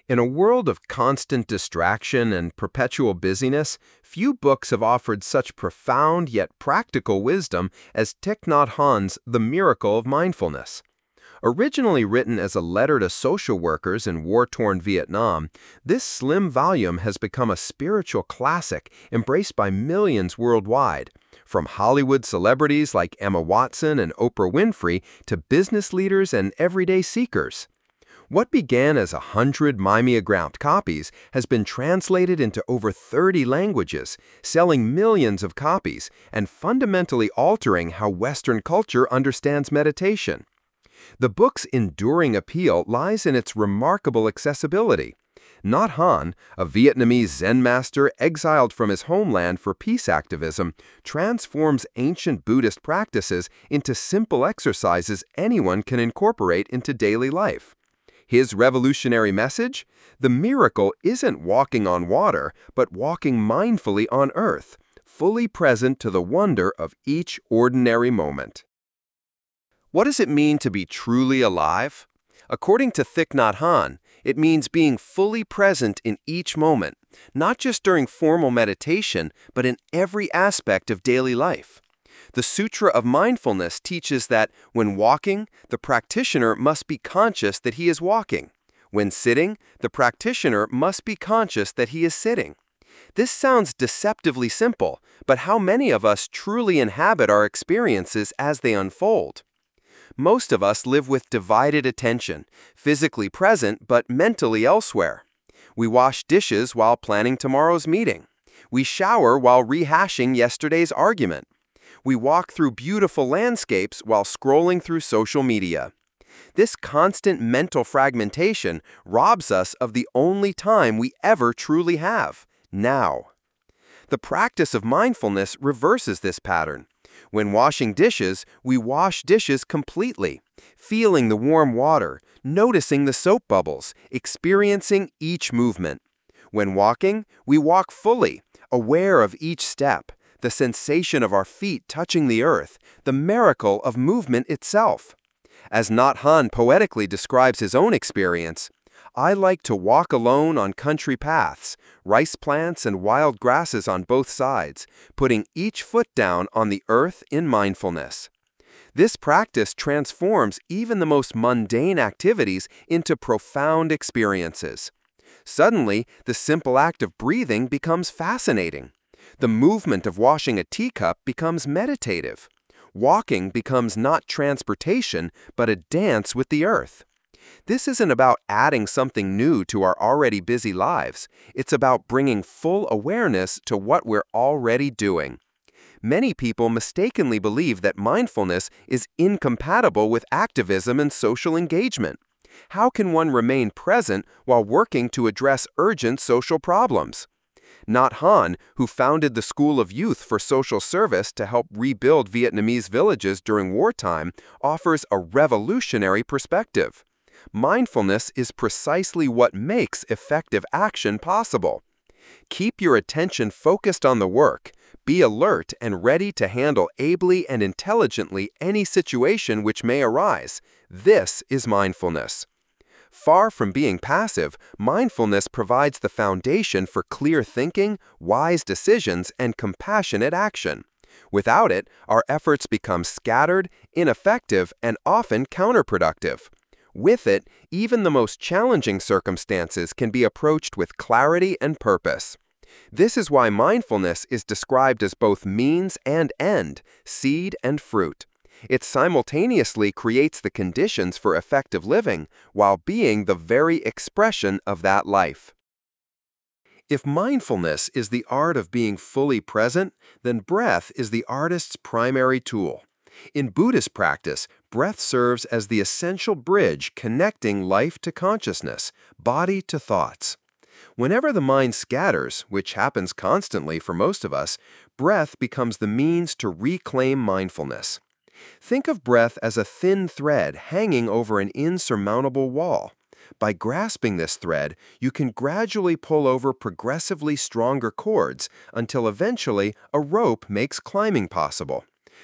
In a world of constant distraction and perpetual busyness, few books have offered such profound yet practical wisdom as Thich Nhat Hanh's The Miracle of Mindfulness. Originally written as a letter to social workers in war-torn Vietnam, this slim volume has become a spiritual classic embraced by millions worldwide, from Hollywood celebrities like Emma Watson and Oprah Winfrey to business leaders and everyday seekers. What began as 100 mimeographed copies has been translated into over 30 languages, selling millions of copies and fundamentally altering how Western culture understands meditation. The book's enduring appeal lies in its remarkable accessibility. Nhat Hanh, a Vietnamese Zen master exiled from his homeland for peace activism, transforms ancient Buddhist practices into simple exercises anyone can incorporate into daily life. His revolutionary message? The miracle isn't walking on water, but walking mindfully on earth, fully present to the wonder of each ordinary moment. What does it mean to be truly alive? According to Thich Nhat Hanh, it means being fully present in each moment, not just during formal meditation, but in every aspect of daily life. The Sutra of Mindfulness teaches that when walking, the practitioner must be conscious that he is walking. When sitting, the practitioner must be conscious that he is sitting. This sounds deceptively simple, but how many of us truly inhabit our experiences as they unfold? Most of us live with divided attention, physically present but mentally elsewhere. We wash dishes while planning tomorrow's meeting. We shower while rehashing yesterday's argument. We walk through beautiful landscapes while scrolling through social media. This constant mental fragmentation robs us of the only time we ever truly have, now. The practice of mindfulness reverses this pattern. When washing dishes, we wash dishes completely, feeling the warm water, noticing the soap bubbles, experiencing each movement. When walking, we walk fully, aware of each step, the sensation of our feet touching the earth, the miracle of movement itself. As Nhat Hanh poetically describes his own experience, I like to walk alone on country paths, rice plants and wild grasses on both sides, putting each foot down on the earth in mindfulness. This practice transforms even the most mundane activities into profound experiences. Suddenly, the simple act of breathing becomes fascinating. The movement of washing a teacup becomes meditative. Walking becomes not transportation, but a dance with the earth. This isn't about adding something new to our already busy lives. It's about bringing full awareness to what we're already doing. Many people mistakenly believe that mindfulness is incompatible with activism and social engagement. How can one remain present while working to address urgent social problems? Nhat Hanh, who founded the School of Youth for Social Service to help rebuild Vietnamese villages during wartime, offers a revolutionary perspective. Mindfulness is precisely what makes effective action possible. Keep your attention focused on the work. Be alert and ready to handle ably and intelligently any situation which may arise. This is mindfulness. Far from being passive, mindfulness provides the foundation for clear thinking, wise decisions, and compassionate action. Without it, our efforts become scattered, ineffective, and often counterproductive. With it, even the most challenging circumstances can be approached with clarity and purpose. This is why mindfulness is described as both means and end, seed and fruit. It simultaneously creates the conditions for effective living while being the very expression of that life. If mindfulness is the art of being fully present, then breath is the artist's primary tool. In Buddhist practice, breath serves as the essential bridge connecting life to consciousness, body to thoughts. Whenever the mind scatters, which happens constantly for most of us, breath becomes the means to reclaim mindfulness. Think of breath as a thin thread hanging over an insurmountable wall. By grasping this thread, you can gradually pull over progressively stronger cords until eventually a rope makes climbing possible.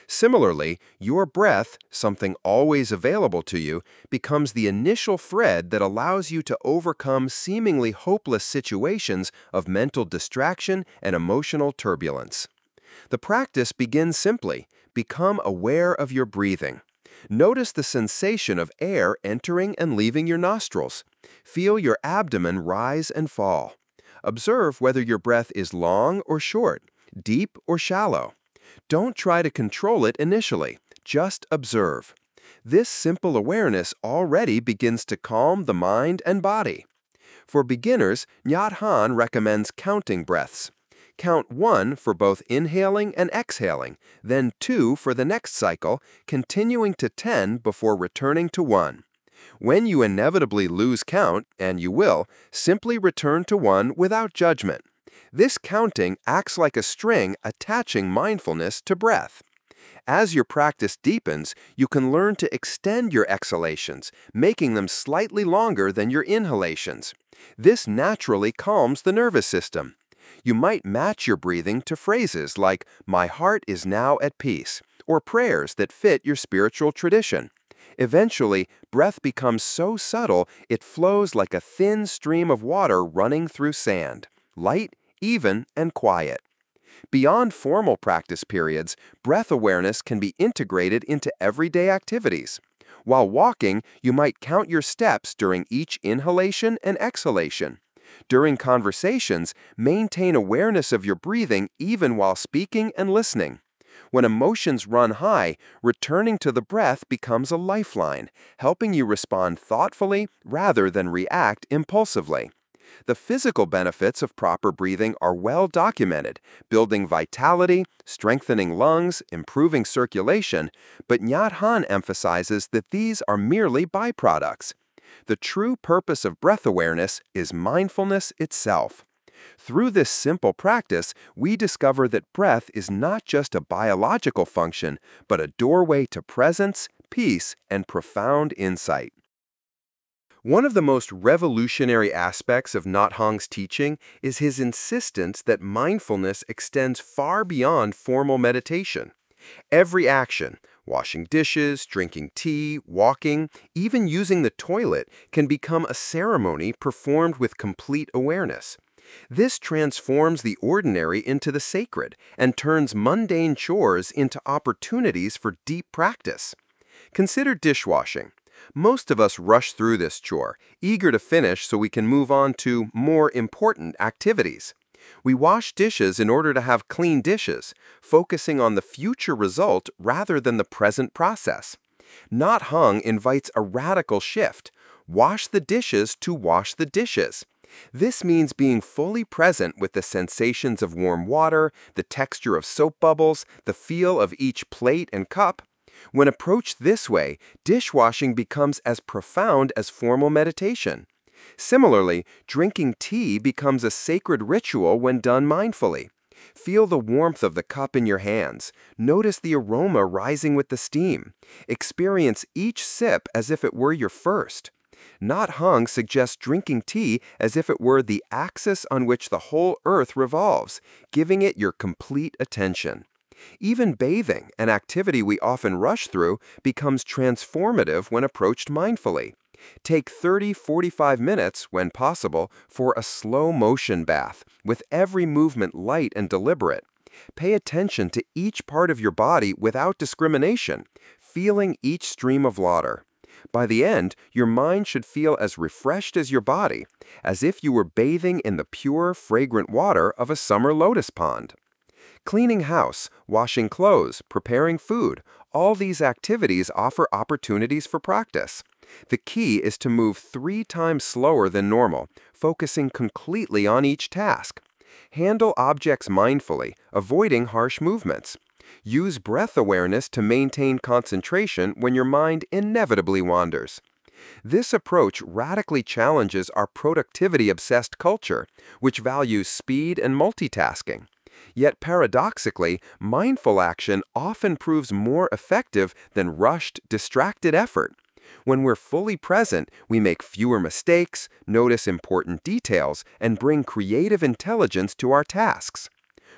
Similarly, your breath, something always available to you, becomes the initial thread that allows you to overcome seemingly hopeless situations of mental distraction and emotional turbulence. The practice begins simply. Become aware of your breathing. Notice the sensation of air entering and leaving your nostrils. Feel your abdomen rise and fall. Observe whether your breath is long or short, deep or shallow. Don't try to control it initially, just observe. This simple awareness already begins to calm the mind and body. For beginners, Nyat Hanh recommends counting breaths. Count 1 for both inhaling and exhaling, then 2 for the next cycle, continuing to 10 before returning to 1. When you inevitably lose count, and you will, simply return to 1 without judgment. This counting acts like a string attaching mindfulness to breath. As your practice deepens, you can learn to extend your exhalations, making them slightly longer than your inhalations. This naturally calms the nervous system. You might match your breathing to phrases like, "My heart is now at peace," or prayers that fit your spiritual tradition. Eventually, breath becomes so subtle it flows like a thin stream of water running through sand, light, even, and quiet. Beyond formal practice periods, breath awareness can be integrated into everyday activities. While walking, you might count your steps during each inhalation and exhalation. During conversations, maintain awareness of your breathing even while speaking and listening. When emotions run high, returning to the breath becomes a lifeline, helping you respond thoughtfully rather than react impulsively. The physical benefits of proper breathing are well documented, building vitality, strengthening lungs, improving circulation, but Nyat Hanh emphasizes that these are merely byproducts. The true purpose of breath awareness is mindfulness itself. Through this simple practice, we discover that breath is not just a biological function, but a doorway to presence, peace, and profound insight. One of the most revolutionary aspects of Nyat Hanh's teaching is his insistence that mindfulness extends far beyond formal meditation. Every action, washing dishes, drinking tea, walking, even using the toilet, can become a ceremony performed with complete awareness. This transforms the ordinary into the sacred and turns mundane chores into opportunities for deep practice. Consider dishwashing. Most of us rush through this chore, eager to finish so we can move on to more important activities. We wash dishes in order to have clean dishes, focusing on the future result rather than the present process. Nyat Hanh invites a radical shift. Wash the dishes to wash the dishes. This means being fully present with the sensations of warm water, the texture of soap bubbles, the feel of each plate and cup. When approached this way, dishwashing becomes as profound as formal meditation. Similarly, drinking tea becomes a sacred ritual when done mindfully. Feel the warmth of the cup in your hands. Notice the aroma rising with the steam. Experience each sip as if it were your first. Nyat Hanh suggests drinking tea as if it were the axis on which the whole earth revolves, giving it your complete attention. Even bathing, an activity we often rush through, becomes transformative when approached mindfully. Take 30-45 minutes, when possible, for a slow-motion bath, with every movement light and deliberate. Pay attention to each part of your body without discrimination, feeling each stream of water. By the end, your mind should feel as refreshed as your body, as if you were bathing in the pure, fragrant water of a summer lotus pond. Cleaning house, washing clothes, preparing food, all these activities offer opportunities for practice. The key is to move 3 times slower than normal, focusing completely on each task. Handle objects mindfully, avoiding harsh movements. Use breath awareness to maintain concentration when your mind inevitably wanders. This approach radically challenges our productivity-obsessed culture, which values speed and multitasking. Yet paradoxically, mindful action often proves more effective than rushed, distracted effort. When we're fully present, we make fewer mistakes, notice important details, and bring creative intelligence to our tasks.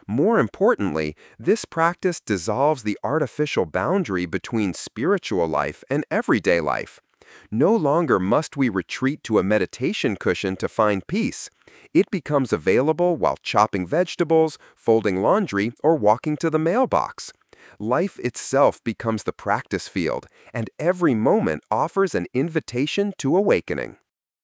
More importantly, this practice dissolves the artificial boundary between spiritual life and everyday life. No longer must we retreat to a meditation cushion to find peace. It becomes available while chopping vegetables, folding laundry, or walking to the mailbox. Life itself becomes the practice field, and every moment offers an invitation to awakening.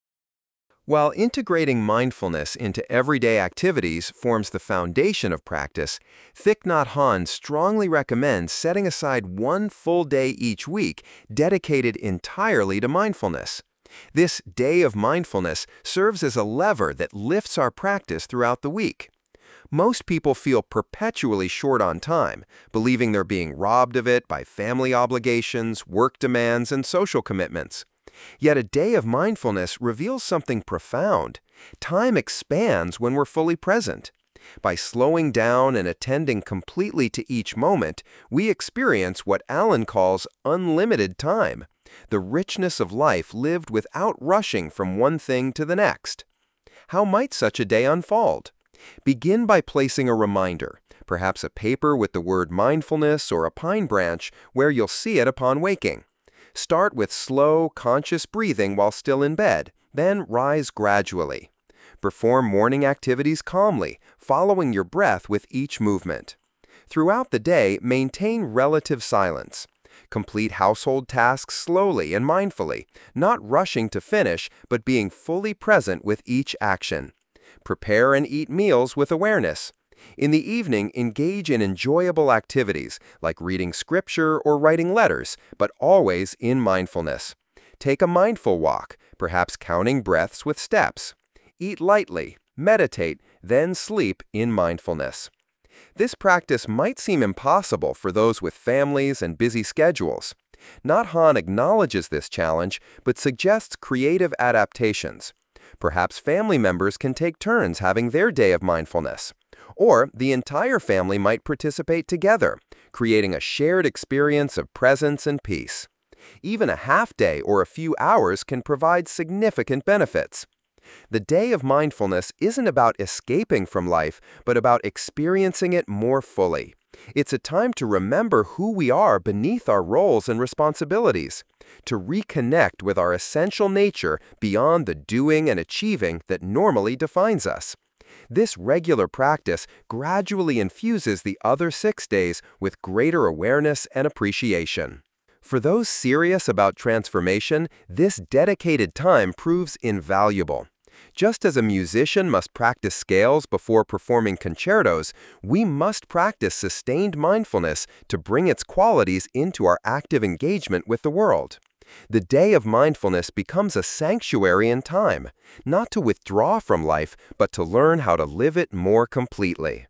While integrating mindfulness into everyday activities forms the foundation of practice, Thich Nhat Hanh strongly recommends setting aside one full day each week dedicated entirely to mindfulness. This day of mindfulness serves as a lever that lifts our practice throughout the week. Most people feel perpetually short on time, believing they're being robbed of it by family obligations, work demands, and social commitments. Yet a day of mindfulness reveals something profound. Time expands when we're fully present. By slowing down and attending completely to each moment, we experience what Allen calls unlimited time, the richness of life lived without rushing from one thing to the next. How might such a day unfold? Begin by placing a reminder, perhaps a paper with the word mindfulness or a pine branch where you'll see it upon waking. Start with slow, conscious breathing while still in bed, then rise gradually. Perform morning activities calmly, following your breath with each movement. Throughout the day, maintain relative silence. Complete household tasks slowly and mindfully, not rushing to finish, but being fully present with each action. Prepare and eat meals with awareness. In the evening, engage in enjoyable activities like reading scripture or writing letters, but always in mindfulness. Take a mindful walk, perhaps counting breaths with steps. Eat lightly, meditate, then sleep in mindfulness. This practice might seem impossible for those with families and busy schedules. Nhat Hanh acknowledges this challenge, but suggests creative adaptations. Perhaps family members can take turns having their day of mindfulness. Or the entire family might participate together, creating a shared experience of presence and peace. Even a half day or a few hours can provide significant benefits. The day of mindfulness isn't about escaping from life, but about experiencing it more fully. It's a time to remember who we are beneath our roles and responsibilities, to reconnect with our essential nature beyond the doing and achieving that normally defines us. This regular practice gradually infuses the other 6 days with greater awareness and appreciation. For those serious about transformation, this dedicated time proves invaluable. Just as a musician must practice scales before performing concertos, we must practice sustained mindfulness to bring its qualities into our active engagement with the world. The day of mindfulness becomes a sanctuary in time, not to withdraw from life, but to learn how to live it more completely.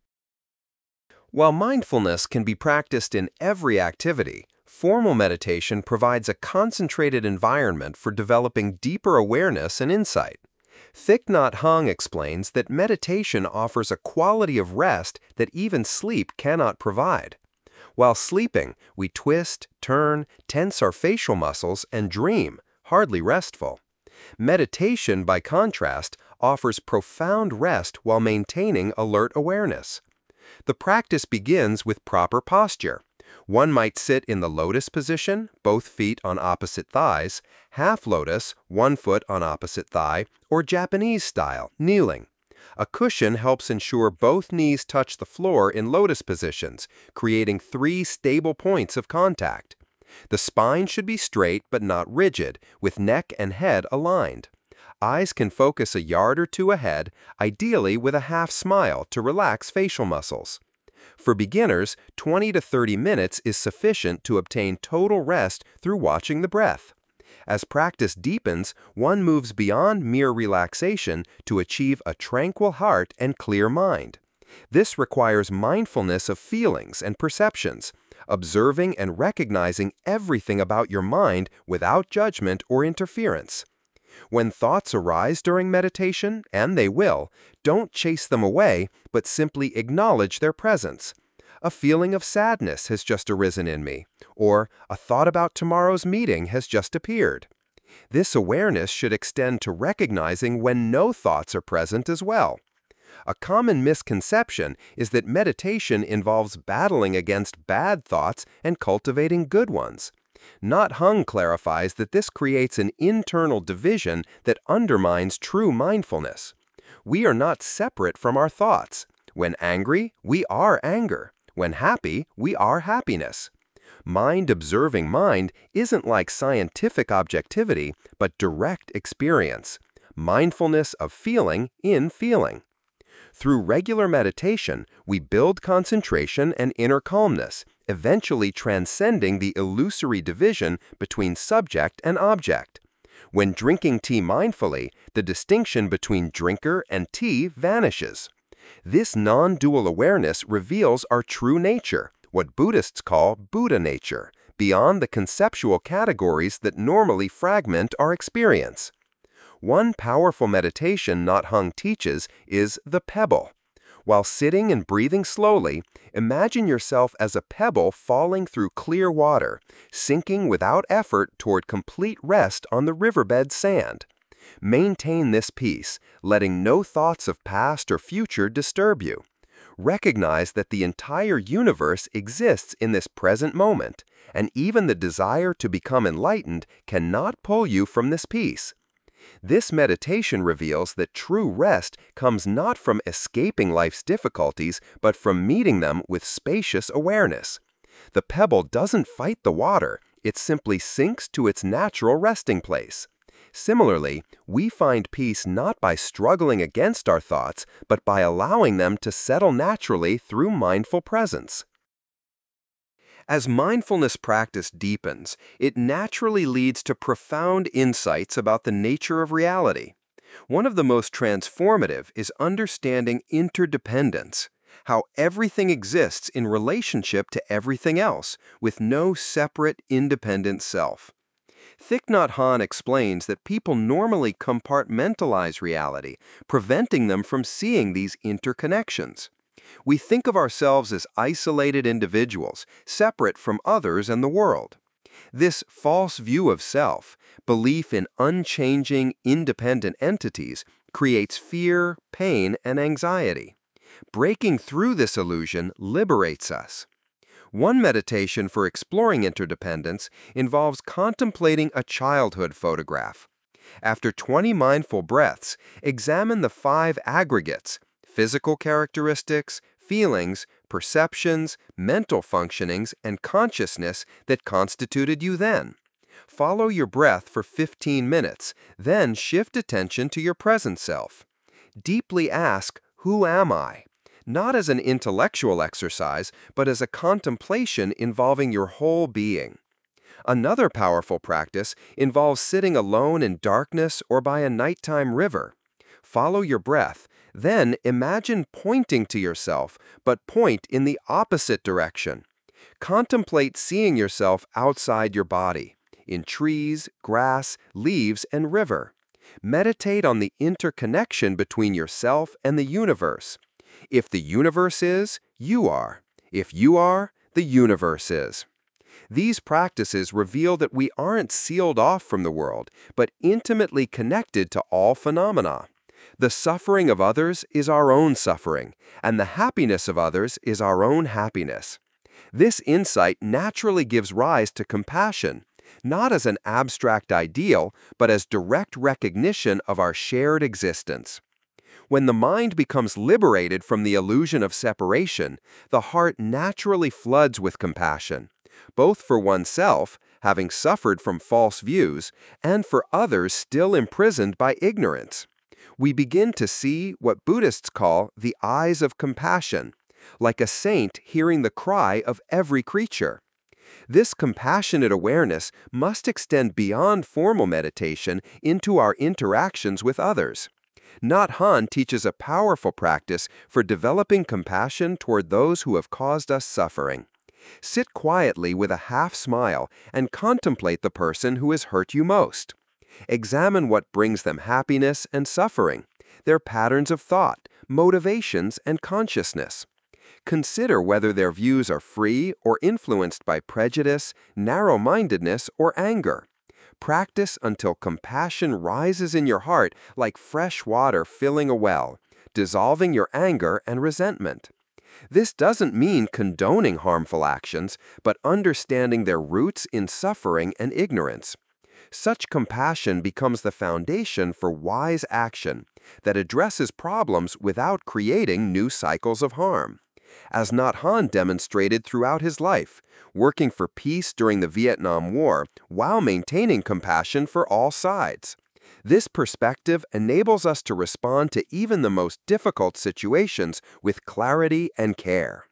While mindfulness can be practiced in every activity, formal meditation provides a concentrated environment for developing deeper awareness and insight. Thich Nhat Hanh explains that meditation offers a quality of rest that even sleep cannot provide. While sleeping, we twist, turn, tense our facial muscles, and dream, hardly restful. Meditation, by contrast, offers profound rest while maintaining alert awareness. The practice begins with proper posture. One might sit in the lotus position, both feet on opposite thighs, half lotus, one foot on opposite thigh, or Japanese style, kneeling. A cushion helps ensure both knees touch the floor in lotus positions, creating 3 stable points of contact. The spine should be straight but not rigid, with neck and head aligned. Eyes can focus a yard or two ahead, ideally with a half smile to relax facial muscles. For beginners, 20 to 30 minutes is sufficient to obtain total rest through watching the breath. As practice deepens, one moves beyond mere relaxation to achieve a tranquil heart and clear mind. This requires mindfulness of feelings and perceptions, observing and recognizing everything about your mind without judgment or interference. When thoughts arise during meditation, and they will, don't chase them away, but simply acknowledge their presence. A feeling of sadness has just arisen in me, or a thought about tomorrow's meeting has just appeared. This awareness should extend to recognizing when no thoughts are present as well. A common misconception is that meditation involves battling against bad thoughts and cultivating good ones. Not Hung clarifies that this creates an internal division that undermines true mindfulness. We are not separate from our thoughts. When angry, we are anger. When happy, we are happiness. Mind observing mind isn't like scientific objectivity, but direct experience. Mindfulness of feeling in feeling. Through regular meditation, we build concentration and inner calmness, eventually transcending the illusory division between subject and object. When drinking tea mindfully, the distinction between drinker and tea vanishes. This non-dual awareness reveals our true nature, what Buddhists call Buddha nature, beyond the conceptual categories that normally fragment our experience. One powerful meditation Not Hung teaches is the pebble. While sitting and breathing slowly, imagine yourself as a pebble falling through clear water, sinking without effort toward complete rest on the riverbed sand. Maintain this peace, letting no thoughts of past or future disturb you. Recognize that the entire universe exists in this present moment, and even the desire to become enlightened cannot pull you from this peace. This meditation reveals that true rest comes not from escaping life's difficulties, but from meeting them with spacious awareness. The pebble doesn't fight the water, it simply sinks to its natural resting place. Similarly, we find peace not by struggling against our thoughts, but by allowing them to settle naturally through mindful presence. As mindfulness practice deepens, it naturally leads to profound insights about the nature of reality. One of the most transformative is understanding interdependence, how everything exists in relationship to everything else, with no separate, independent self. Thich Nhat Hanh explains that people normally compartmentalize reality, preventing them from seeing these interconnections. We think of ourselves as isolated individuals, separate from others and the world. This false view of self, belief in unchanging, independent entities, creates fear, pain, and anxiety. Breaking through this illusion liberates us. One meditation for exploring interdependence involves contemplating a childhood photograph. After 20 mindful breaths, examine the 5 aggregates: physical characteristics, feelings, perceptions, mental functionings, and consciousness that constituted you then. Follow your breath for 15 minutes, then shift attention to your present self. Deeply ask, "Who am I?" Not as an intellectual exercise, but as a contemplation involving your whole being. Another powerful practice involves sitting alone in darkness or by a nighttime river. Follow your breath, then imagine pointing to yourself, but point in the opposite direction. Contemplate seeing yourself outside your body, in trees, grass, leaves, and river. Meditate on the interconnection between yourself and the universe. If the universe is, you are. If you are, the universe is. These practices reveal that we aren't sealed off from the world, but intimately connected to all phenomena. The suffering of others is our own suffering, and the happiness of others is our own happiness. This insight naturally gives rise to compassion, not as an abstract ideal, but as direct recognition of our shared existence. When the mind becomes liberated from the illusion of separation, the heart naturally floods with compassion, both for oneself, having suffered from false views, and for others still imprisoned by ignorance. We begin to see what Buddhists call the eyes of compassion, like a saint hearing the cry of every creature. This compassionate awareness must extend beyond formal meditation into our interactions with others. Nhat Hanh teaches a powerful practice for developing compassion toward those who have caused us suffering. Sit quietly with a half smile and contemplate the person who has hurt you most. Examine what brings them happiness and suffering, their patterns of thought, motivations, and consciousness. Consider whether their views are free or influenced by prejudice, narrow-mindedness, or anger. Practice until compassion rises in your heart like fresh water filling a well, dissolving your anger and resentment. This doesn't mean condoning harmful actions, but understanding their roots in suffering and ignorance. Such compassion becomes the foundation for wise action that addresses problems without creating new cycles of harm. As Nhat Hanh demonstrated throughout his life, working for peace during the Vietnam War while maintaining compassion for all sides. This perspective enables us to respond to even the most difficult situations with clarity and care.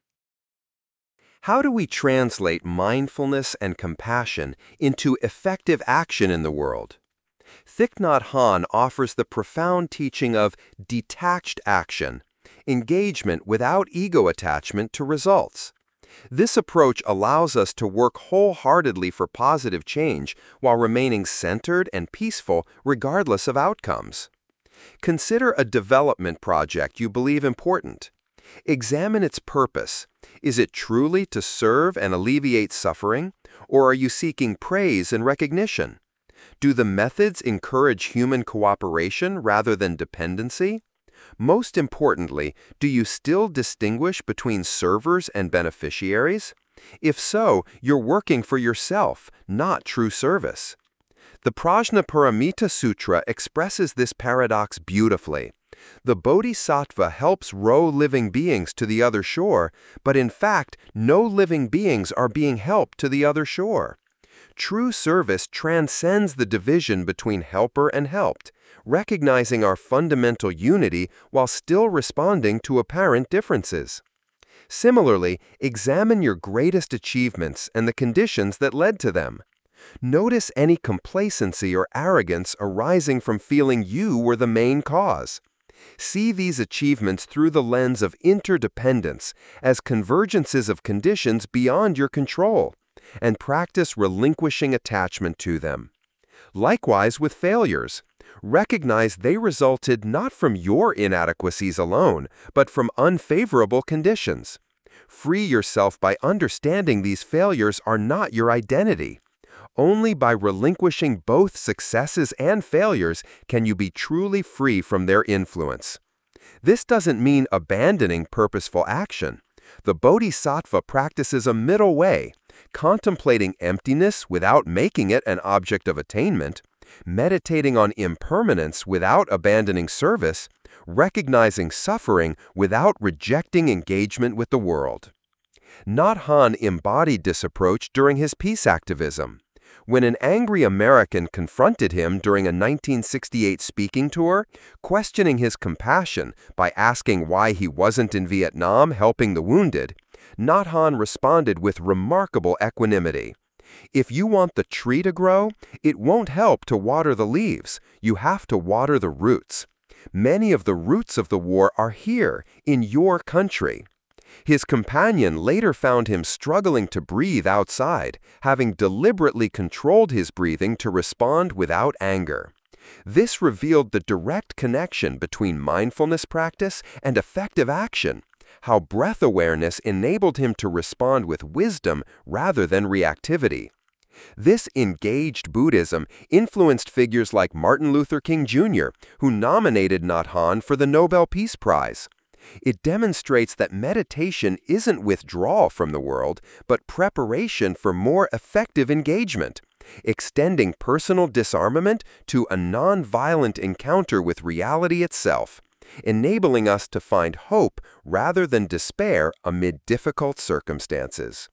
How do we translate mindfulness and compassion into effective action in the world? Thich Nhat Hanh offers the profound teaching of detached action, engagement without ego attachment to results. This approach allows us to work wholeheartedly for positive change while remaining centered and peaceful regardless of outcomes. Consider a development project you believe important. Examine its purpose. Is it truly to serve and alleviate suffering, or are you seeking praise and recognition? Do the methods encourage human cooperation rather than dependency? Most importantly, do you still distinguish between servers and beneficiaries? If so, you're working for yourself, not true service. The Prajnaparamita Sutra expresses this paradox beautifully. The Bodhisattva helps row living beings to the other shore, but in fact, no living beings are being helped to the other shore. True service transcends the division between helper and helped, recognizing our fundamental unity while still responding to apparent differences. Similarly, examine your greatest achievements and the conditions that led to them. Notice any complacency or arrogance arising from feeling you were the main cause. See these achievements through the lens of interdependence as convergences of conditions beyond your control, and practice relinquishing attachment to them. Likewise with failures. Recognize they resulted not from your inadequacies alone, but from unfavorable conditions. Free yourself by understanding these failures are not your identity. Only by relinquishing both successes and failures can you be truly free from their influence. This doesn't mean abandoning purposeful action. The Bodhisattva practices a middle way, contemplating emptiness without making it an object of attainment, meditating on impermanence without abandoning service, recognizing suffering without rejecting engagement with the world. Nhat Hanh embodied this approach during his peace activism. When an angry American confronted him during a 1968 speaking tour, questioning his compassion by asking why he wasn't in Vietnam helping the wounded, Nhat Hanh responded with remarkable equanimity. If you want the tree to grow, it won't help to water the leaves. You have to water the roots. Many of the roots of the war are here, in your country. His companion later found him struggling to breathe outside, having deliberately controlled his breathing to respond without anger. This revealed the direct connection between mindfulness practice and effective action, how breath awareness enabled him to respond with wisdom rather than reactivity. This engaged Buddhism influenced figures like Martin Luther King Jr., who nominated Nhat Hanh for the Nobel Peace Prize. It demonstrates that meditation isn't withdrawal from the world, but preparation for more effective engagement, extending personal disarmament to a non-violent encounter with reality itself, enabling us to find hope rather than despair amid difficult circumstances.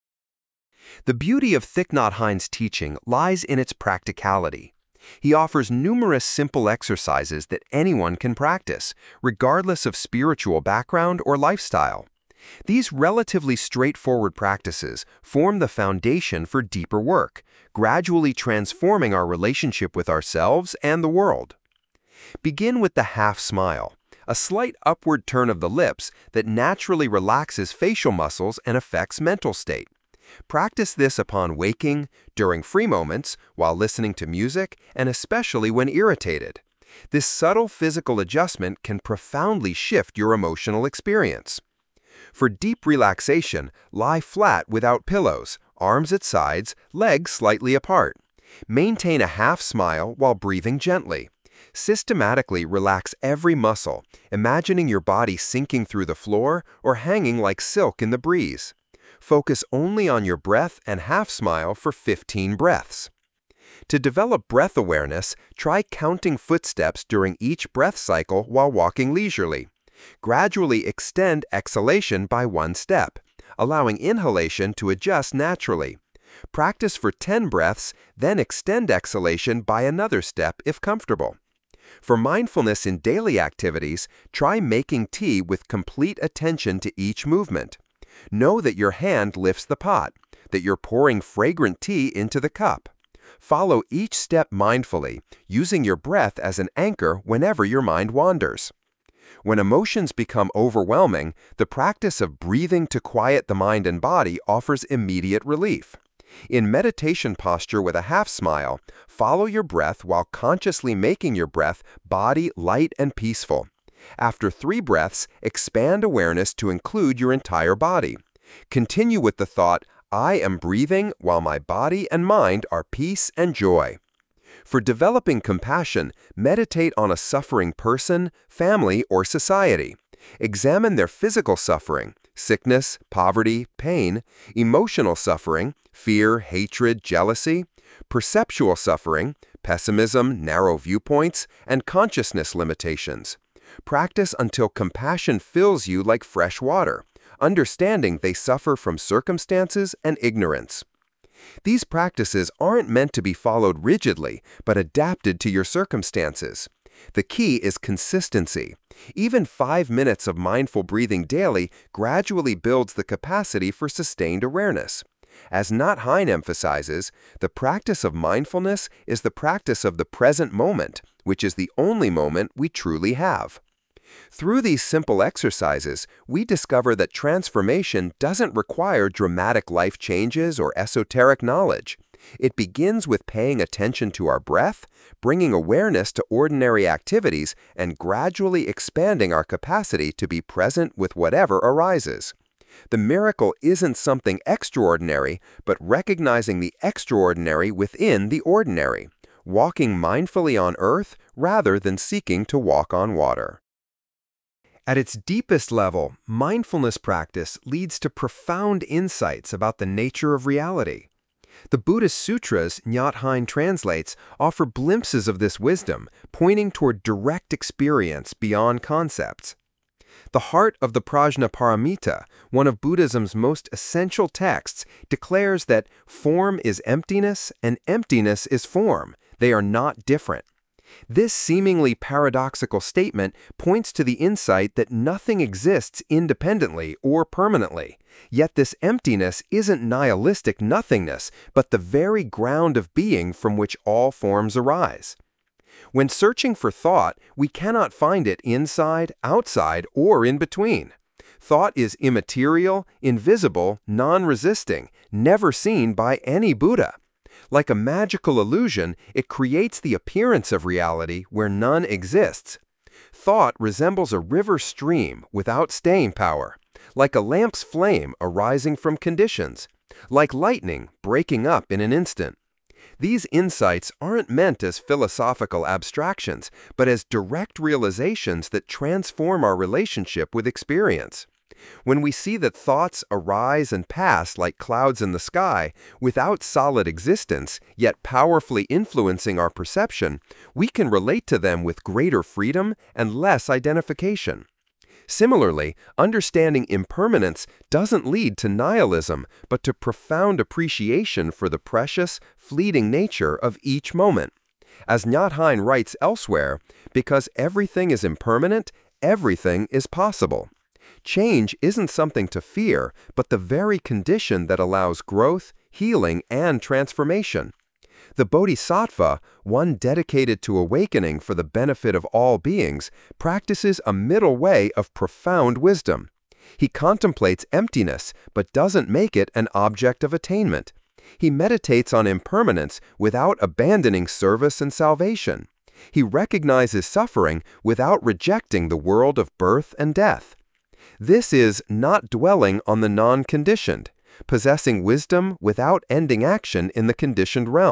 The beauty of Thich Nhat Hanh's teaching lies in its practicality. He offers numerous simple exercises that anyone can practice, regardless of spiritual background or lifestyle. These relatively straightforward practices form the foundation for deeper work, gradually transforming our relationship with ourselves and the world. Begin with the half smile, a slight upward turn of the lips that naturally relaxes facial muscles and affects mental state. Practice this upon waking, during free moments, while listening to music, and especially when irritated. This subtle physical adjustment can profoundly shift your emotional experience. For deep relaxation, lie flat without pillows, arms at sides, legs slightly apart. Maintain a half smile while breathing gently. Systematically relax every muscle, imagining your body sinking through the floor or hanging like silk in the breeze. Focus only on your breath and half smile for 15 breaths. To develop breath awareness, try counting footsteps during each breath cycle while walking leisurely. Gradually extend exhalation by 1 step, allowing inhalation to adjust naturally. Practice for 10 breaths, then extend exhalation by another step if comfortable. For mindfulness in daily activities, try making tea with complete attention to each movement. Know that your hand lifts the pot, that you're pouring fragrant tea into the cup. Follow each step mindfully, using your breath as an anchor whenever your mind wanders. When emotions become overwhelming, the practice of breathing to quiet the mind and body offers immediate relief. In meditation posture with a half smile, follow your breath while consciously making your breath body light and peaceful. After 3 breaths, expand awareness to include your entire body. Continue with the thought, I am breathing while my body and mind are peace and joy. For developing compassion, meditate on a suffering person, family, or society. Examine their physical suffering, sickness, poverty, pain, emotional suffering, fear, hatred, jealousy, perceptual suffering, pessimism, narrow viewpoints, and consciousness limitations. Practice until compassion fills you like fresh water, understanding they suffer from circumstances and ignorance. These practices aren't meant to be followed rigidly, but adapted to your circumstances. The key is consistency. Even 5 minutes of mindful breathing daily gradually builds the capacity for sustained awareness. As Nhat Hanh emphasizes, the practice of mindfulness is the practice of the present moment, which is the only moment we truly have. Through these simple exercises, we discover that transformation doesn't require dramatic life changes or esoteric knowledge. It begins with paying attention to our breath, bringing awareness to ordinary activities, and gradually expanding our capacity to be present with whatever arises. The miracle isn't something extraordinary, but recognizing the extraordinary within the ordinary, walking mindfully on earth rather than seeking to walk on water. At its deepest level, mindfulness practice leads to profound insights about the nature of reality. The Buddhist sutras Nhat Hanh translates offer glimpses of this wisdom, pointing toward direct experience beyond concepts. The heart of the Prajnaparamita, one of Buddhism's most essential texts, declares that form is emptiness and emptiness is form. They are not different. This seemingly paradoxical statement points to the insight that nothing exists independently or permanently. Yet this emptiness isn't nihilistic nothingness, but the very ground of being from which all forms arise. When searching for thought, we cannot find it inside, outside, or in between. Thought is immaterial, invisible, non-resisting, never seen by any Buddha. Like a magical illusion, it creates the appearance of reality where none exists. Thought resembles a river stream without staying power, like a lamp's flame arising from conditions, like lightning breaking up in an instant. These insights aren't meant as philosophical abstractions, but as direct realizations that transform our relationship with experience. When we see that thoughts arise and pass like clouds in the sky, without solid existence, yet powerfully influencing our perception, we can relate to them with greater freedom and less identification. Similarly, understanding impermanence doesn't lead to nihilism, but to profound appreciation for the precious, fleeting nature of each moment. As Nhat Hanh writes elsewhere, because everything is impermanent, everything is possible. Change isn't something to fear, but the very condition that allows growth, healing, and transformation. The Bodhisattva, one dedicated to awakening for the benefit of all beings, practices a middle way of profound wisdom. He contemplates emptiness, but doesn't make it an object of attainment. He meditates on impermanence without abandoning service and salvation. He recognizes suffering without rejecting the world of birth and death. This is not dwelling on the non-conditioned, possessing wisdom without ending action in the conditioned realm,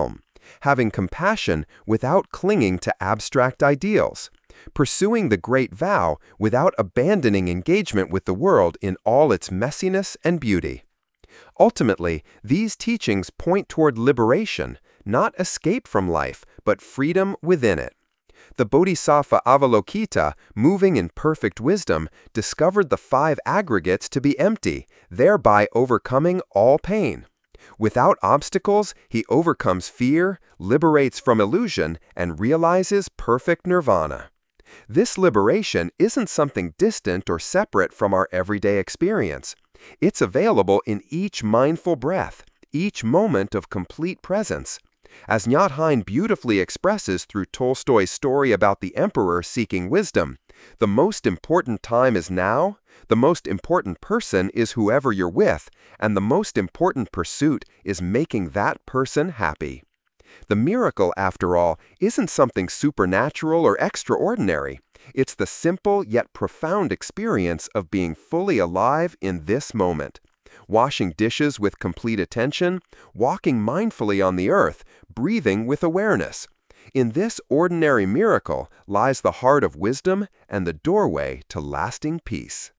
having compassion without clinging to abstract ideals, pursuing the great vow without abandoning engagement with the world in all its messiness and beauty. Ultimately, these teachings point toward liberation, not escape from life, but freedom within it. The Bodhisattva Avalokita, moving in perfect wisdom, discovered the five aggregates to be empty, thereby overcoming all pain. Without obstacles, he overcomes fear, liberates from illusion, and realizes perfect nirvana. This liberation isn't something distant or separate from our everyday experience. It's available in each mindful breath, each moment of complete presence. As Nhat Hanh beautifully expresses through Tolstoy's story about the emperor seeking wisdom, the most important time is now, the most important person is whoever you're with, and the most important pursuit is making that person happy. The miracle, after all, isn't something supernatural or extraordinary. It's the simple yet profound experience of being fully alive in this moment. Washing dishes with complete attention, walking mindfully on the earth, breathing with awareness. In this ordinary miracle lies the heart of wisdom and the doorway to lasting peace.